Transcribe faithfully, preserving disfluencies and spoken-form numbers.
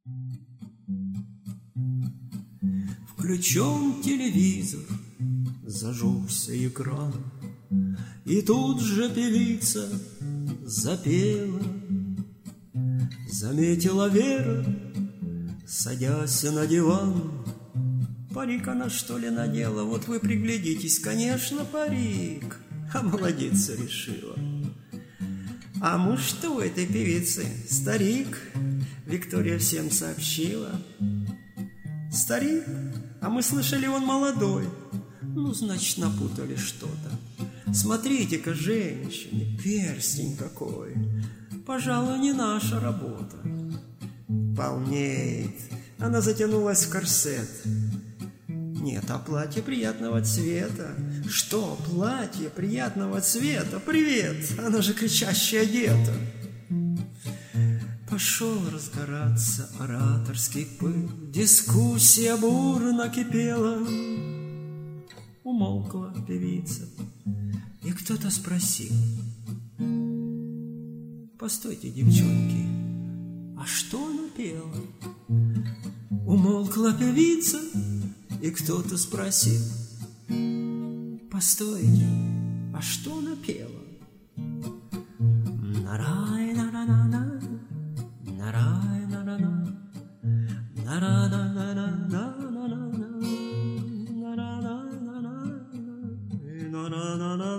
Включен телевизор, зажегся экран, и тут же певица запела. Заметила Вера, садясь на диван. Парик она, что ли, надела? Вот вы приглядитесь, конечно, парик. А молодец решила. А муж-то у этой певицы старик, Виктория всем сообщила. Старик? А мы слышали, он молодой. Ну, значит, напутали что-то. Смотрите-ка, женщины, перстень какой. Пожалуй, не наша работа. Полнеет. Она затянулась в корсет. Нет, а платье приятного цвета. Что, платье приятного цвета? Привет, она же кричаще одета. Пошел разгораться ораторский пыл. Дискуссия бурно кипела. Умолкла певица, и кто-то спросил: постойте, девчонки, а что она пела? Умолкла певица, и кто-то спросил: постойте, а что она пела? Нарай, на-на-на-на, нарай, на-на-на, на-на-на-на-на-на-на-на, на-на-на-на-на, на-на-на-на.